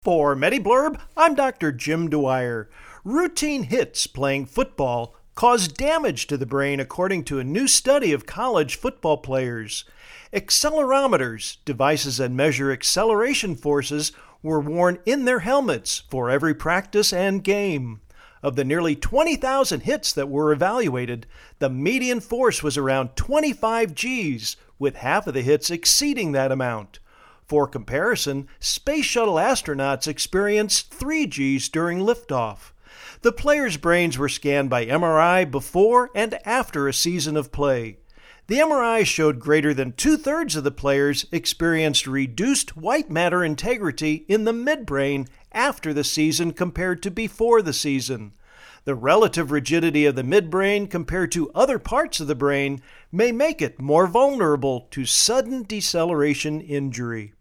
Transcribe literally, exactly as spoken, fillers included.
For MediBlurb, I'm Doctor Jim Dwyer. Routine hits playing football cause damage to the brain according to a new study of college football players. Accelerometers, devices that measure acceleration forces, were worn in their helmets for every practice and game. Of the nearly twenty thousand hits that were evaluated, the median force was around twenty-five G's, with half of the hits exceeding that amount. For comparison, space shuttle astronauts experienced three G's during liftoff. The players' brains were scanned by M R I before and after a season of play. The M R I showed greater than two-thirds of the players experienced reduced white matter integrity in the midbrain after the season compared to before the season. The relative rigidity of the midbrain compared to other parts of the brain may make it more vulnerable to sudden deceleration injury.